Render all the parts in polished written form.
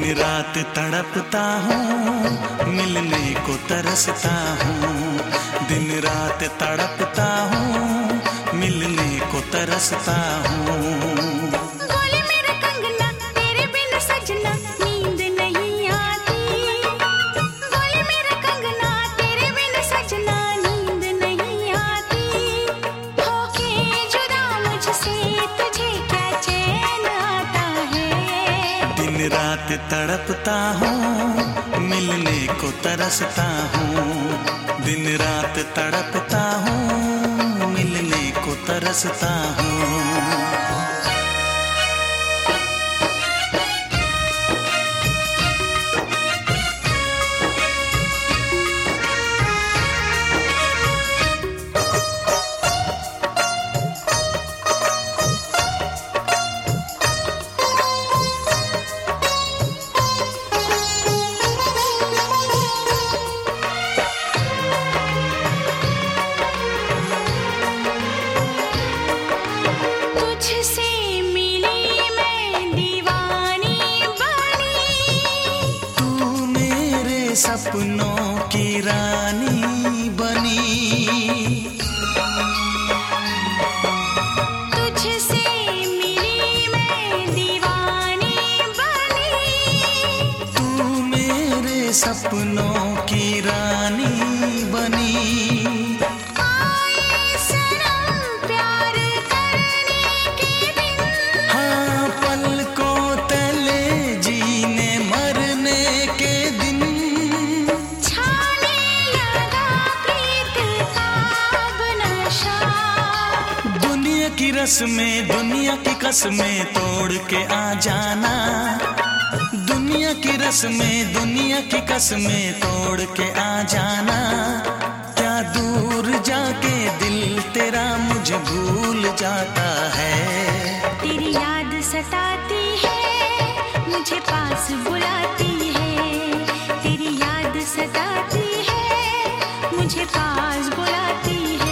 रात तड़पता हूँ, मिलने को तरसता हूँ। दिन रात तड़पता हूँ, मिलने को तरसता हूँ। बोले मेरा कंगना तेरे बिन सजना नींद नहीं आती। बोले मेरा कंगना तेरे बिन सजना नींद नहीं आती। होके जुदा मुझसे तुझे क्या चैन आता है। दिन रात तड़पता हूँ, मिलने को तरसता हूँ। दिन रात तड़पता हूँ, मिलने को तरसता हूँ। सपनों की रानी बनी, तुझसे मिली मैं दीवानी बनी। तू मेरे सपनों की रानी बनी। आए सनम प्यार करने के दिन, हाँ पलकों तले जीने मरने के दिन। की रस्में दुनिया की कसमें तोड़ के आ जाना। दुनिया की रस्में दुनिया की कसमें तोड़ के आ जाना। क्या दूर जाके दिल तेरा मुझे भूल जाता है। तेरी याद सताती है, मुझे पास बुलाती है। तेरी याद सताती है, मुझे पास बुलाती है।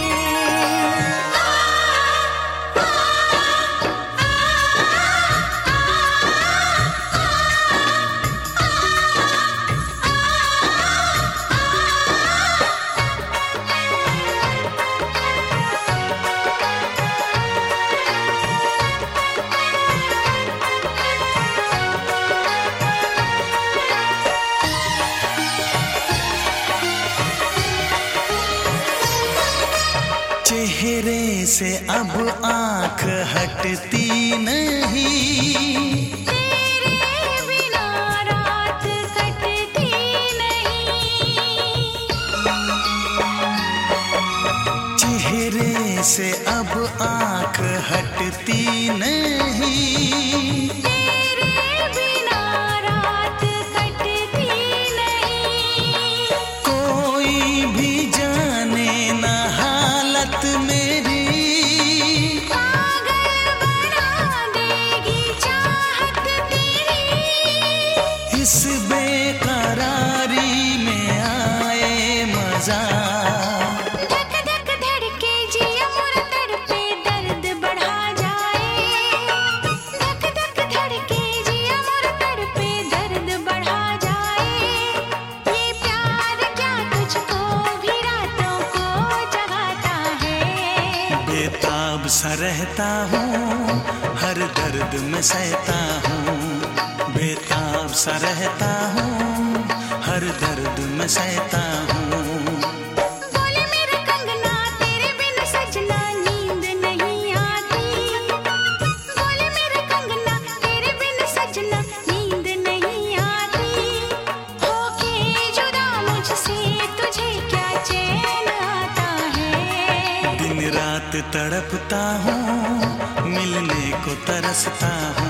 चेहरे से अब आँख हटती नहीं। तेरे बिना रात कटती नहीं। चेहरे से अब आँख हटती नहीं। तेरे बिना रात कटती नहीं। कोई भी जाने ना हालत मेरी। पागल बना देगी चाहत तेरी। इस बेकरारी में आए मजा। धक धक धड़के जिया मोरा तड़पे दर्द बढ़ा जाए। धक धक धड़के जिया मोरा तड़पे दर्द बढ़ा जाए। ये प्यार क्या तुझको भी रातों को जगाता है। बेताब सा रहता हूँ, हर दर्द में सहता हूँ। बेताब सा रहता हूँ, हर दर्द में सहता हूँ। बोले मेरा कंगना तेरे बिन सजना नींद नहीं आती। बोले मेरा कंगना तेरे बिन सजना नींद नहीं आती। होके जुदा मुझसे तुझे क्या चैन आता है। दिन रात तड़पता हूँ, मिलने को तरसता हूँ।